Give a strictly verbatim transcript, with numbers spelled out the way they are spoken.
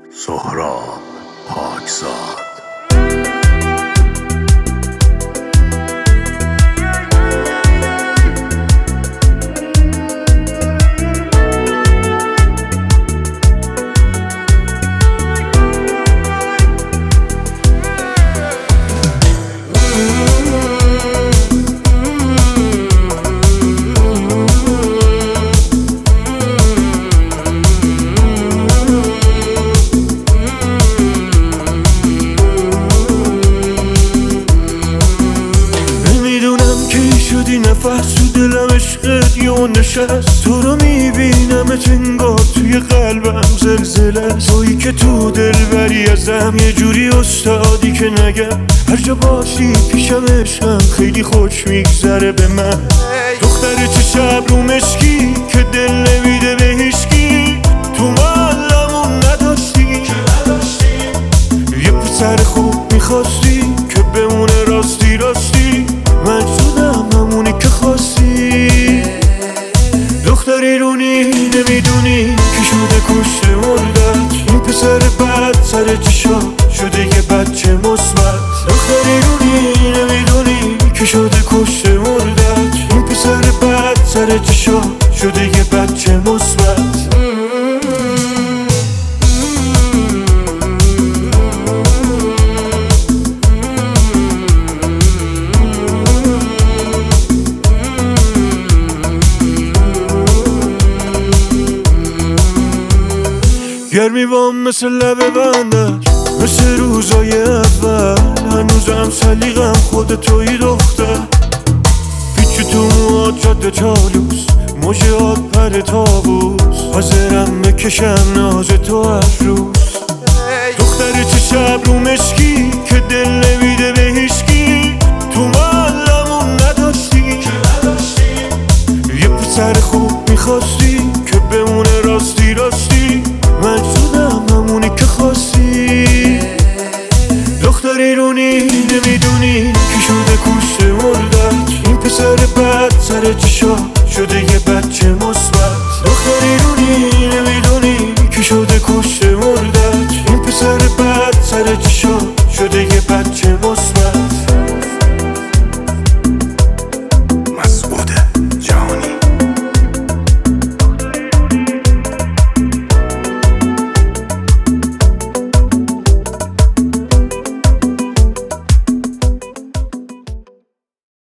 سهراب پاکزاد. شدی نفس تو دلم عشقت یه نشست، تو رو میبینم انگار توی قلبم زلزله، تویی که تو دل بری ازم یه جوری استادی که نگم هر جا باشی پیشم عشقم خیلی خوش میگذره به من. دختر چه شب رو مشکی که دل نمیده به هیچکی، تو معلمون نداشتی یه پسر خوب میخواستی که بمونه راستی راستی، من شدم همونی که خواستی. دختری رونی نمیدونی که شده کشته مردت، این پسر بد سر چشا شده یه بچه مثبت. دختری رونی نمیدونی که شده کشته مردت، این پسر بد سر چشا شده یه بچه مثبت. گرمی بام مثل لبه بندش، مثل روزای اول، هنوزم سلیقم خود توی دختر. پیچ تو موهات جاده چالوس، موجهات پر تابوس، حاضرم بکشم ناز تو هر روز. دختر چه شب رو مشکی که دل نمیده به هیچکی، تو معلمون نداشتی یه پسر خوب میخواستی که بمونه راستی راستی، من شدم همونی که خواستی. دختری رونی نمیدونی که شده کشته مردت، این پسر بد سر چشا شده